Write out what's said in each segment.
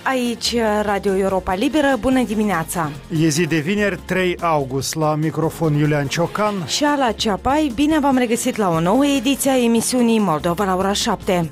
Aici Radio Europa Liberă, bună dimineața! E zi de vineri, 3 august, la microfon Iulian Ciocan și Ala Ceapai. Bine v-am regăsit la o nouă ediție a emisiunii Moldova la ora 7.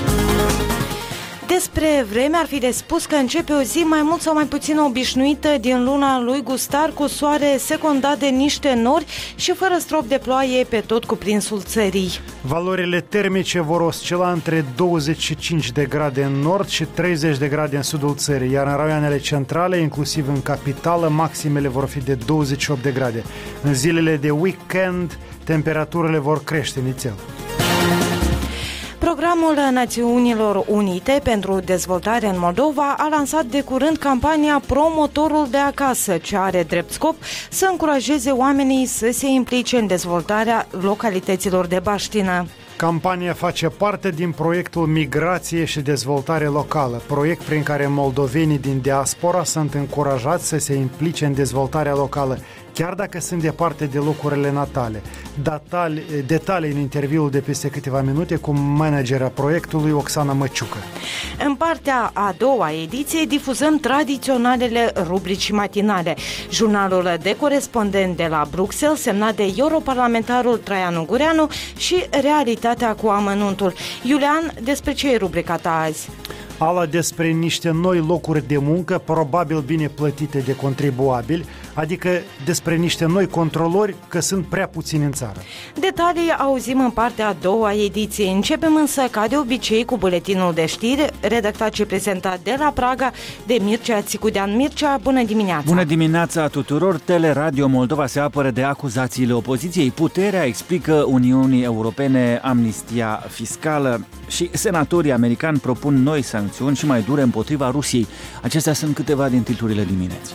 Despre vreme ar fi de spus că începe o zi mai mult sau mai puțin obișnuită din luna lui Gustar, cu soare secundat de niște nori și fără strop de ploaie pe tot cuprinsul țării. Valorile termice vor oscila între 25 de grade în nord și 30 de grade în sudul țării, iar în raioanele centrale, inclusiv în capitală, maximele vor fi de 28 de grade. În zilele de weekend, temperaturile vor crește nițel. Programul Națiunilor Unite pentru Dezvoltare în Moldova a lansat de curând campania Promotorul de acasă, ce are drept scop să încurajeze oamenii să se implice în dezvoltarea localităților de baștină. Campania face parte din proiectul Migrație și Dezvoltare Locală, proiect prin care moldovenii din diaspora sunt încurajați să se implice în dezvoltarea locală, chiar dacă sunt departe de locurile natale. Detalii în interviul de peste câteva minute cu managera proiectului, Oxana Măciucă. În partea a doua ediție difuzăm tradiționalele rubrici matinale. Jurnalul de corespondent de la Bruxelles, semnat de europarlamentarul Traian Ungureanu, și Realitatea cu amănuntul. Iulian, despre ce e rubrica ta azi? Ala, despre niște noi locuri de muncă, probabil bine plătite de contribuabili, adică despre niște noi controlori, că sunt prea puțini în țară. Detalii auzim în partea a doua ediție. Începem însă, ca de obicei, cu buletinul de știri, redactat și prezentat de la Praga de Mircea Țicudean. Mircea, bună dimineața! Bună dimineața tuturor! Teleradio Moldova se apără de acuzațiile opoziției. Puterea explică Uniunii Europene amnistia fiscală și senatorii americani propun noi sancțiuni și mai dure împotriva Rusiei. Acestea sunt câteva din titlurile dimineții.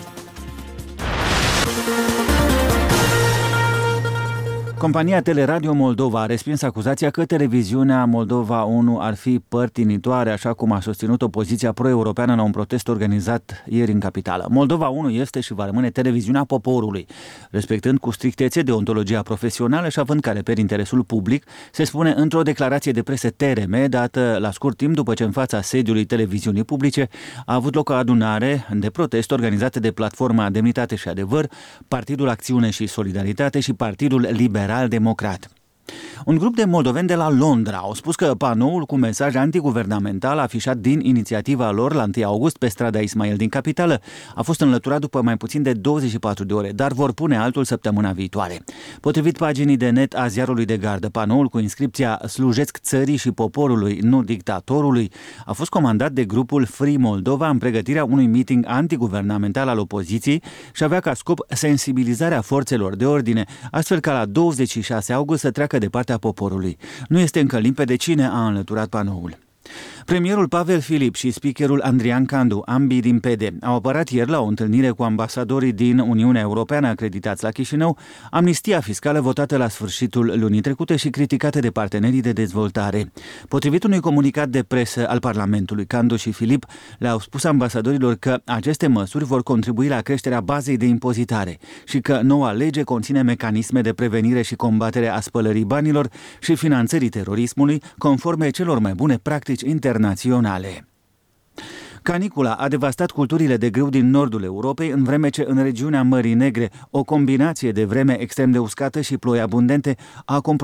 Compania Teleradio Moldova a respins acuzația că televiziunea Moldova 1 ar fi părtinitoare, așa cum a susținut opoziția pro-europeană la un protest organizat ieri în capitală. Moldova 1 este și va rămâne televiziunea poporului, respectând cu strictețe deontologia profesională și având ca reper interesul public, se spune într-o declarație de presă TRM dată la scurt timp după ce în fața sediului televiziunii publice a avut loc o adunare de protest organizată de Platforma Demnitate și Adevăr, Partidul Acțiune și Solidaritate și Partidul Liberal-Democrat. Un grup de moldoveni de la Londra au spus că panoul cu mesaj antiguvernamental afișat din inițiativa lor la 1 august pe strada Ismail din capitală a fost înlăturat după mai puțin de 24 de ore, dar vor pune altul săptămâna viitoare. Potrivit paginii de net a ziarului de gardă, panoul cu inscripția "Slujesc țării și poporului, nu dictatorului" a fost comandat de grupul Free Moldova în pregătirea unui meeting antiguvernamental al opoziției și avea ca scop sensibilizarea forțelor de ordine, astfel ca la 26 august să treacă de partea poporului. Nu este încă limpede cine a înlăturat panoul. Premierul Pavel Filip și speakerul Andrian Candu, ambii din PD, au apărat ieri la o întâlnire cu ambasadorii din Uniunea Europeană acreditați la Chișinău amnistia fiscală votată la sfârșitul lunii trecute și criticată de partenerii de dezvoltare. Potrivit unui comunicat de presă al Parlamentului, Candu și Filip le-au spus ambasadorilor că aceste măsuri vor contribui la creșterea bazei de impozitare și că noua lege conține mecanisme de prevenire și combatere a spălării banilor și finanțării terorismului, conforme celor mai bune practici internaționale. Canicula a devastat culturile de grâu din nordul Europei, în vreme ce în regiunea Mării Negre o combinație de vreme extrem de uscată și ploi abundente a compromis